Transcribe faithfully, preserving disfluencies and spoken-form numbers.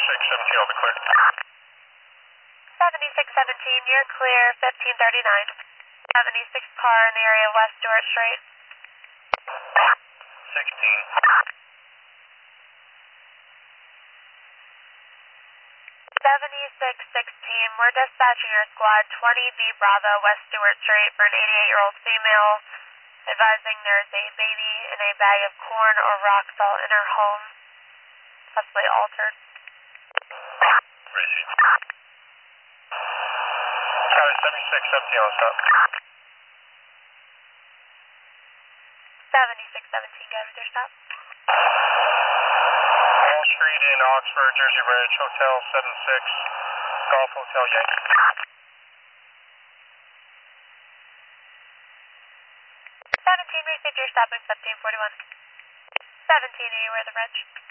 seventy-six seventeen, I'll be clear. seventy-six seventeen, you're clear, fifteen thirty-nine. seventy-six car in the area of West Stewart Street. sixteen. seventy-six sixteen, we're dispatching your squad twenty B Bravo, West Stewart Street for an eighty-eight-year-old female, advising there's a baby in a bag of corn or rock salt in her home, possibly altered. Received. Charlie seventy-six seventeen, on stop. seventy-six seventeen, go with your stop. Wall Street in Oxford, Jersey Ridge, Hotel seven six, Golf Hotel Yankee. seventeen, received your stop, accepting forty-one. seventeen, are you aware of the bridge?